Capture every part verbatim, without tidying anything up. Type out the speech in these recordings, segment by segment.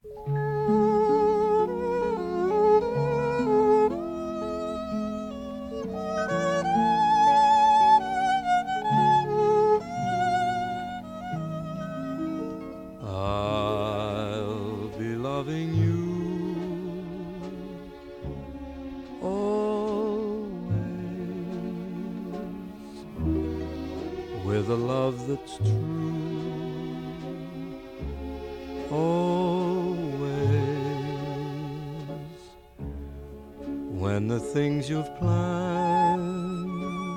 I'll be loving you always with a love that's true, always. When the things you've planned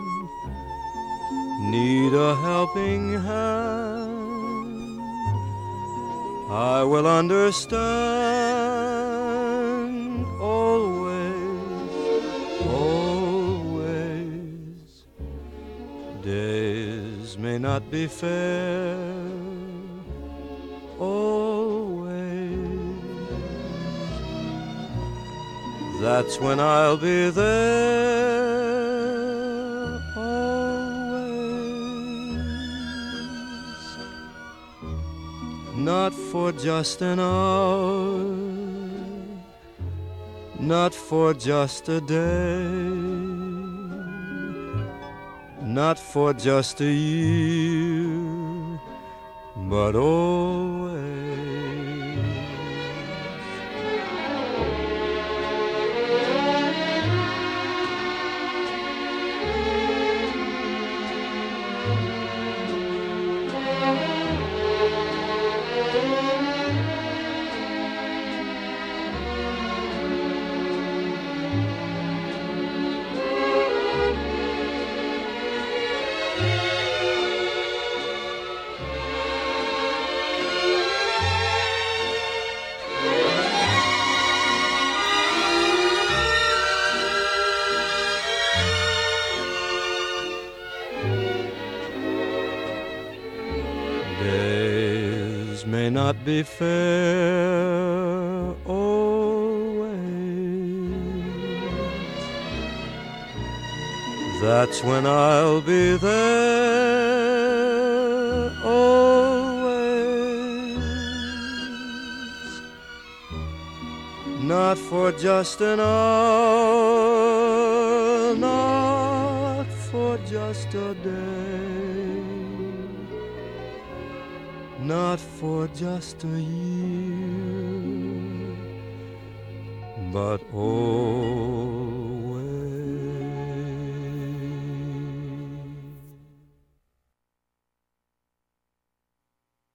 need a helping hand, I will understand always, always. Days may not be fair, always. That's when I'll be there, always. Not for just an hour, not for just a day, not for just a year, but always. Days may not be fair, always. That's when I'll be there, always. Not for just an hour, not for just a day, not for just a year, but oh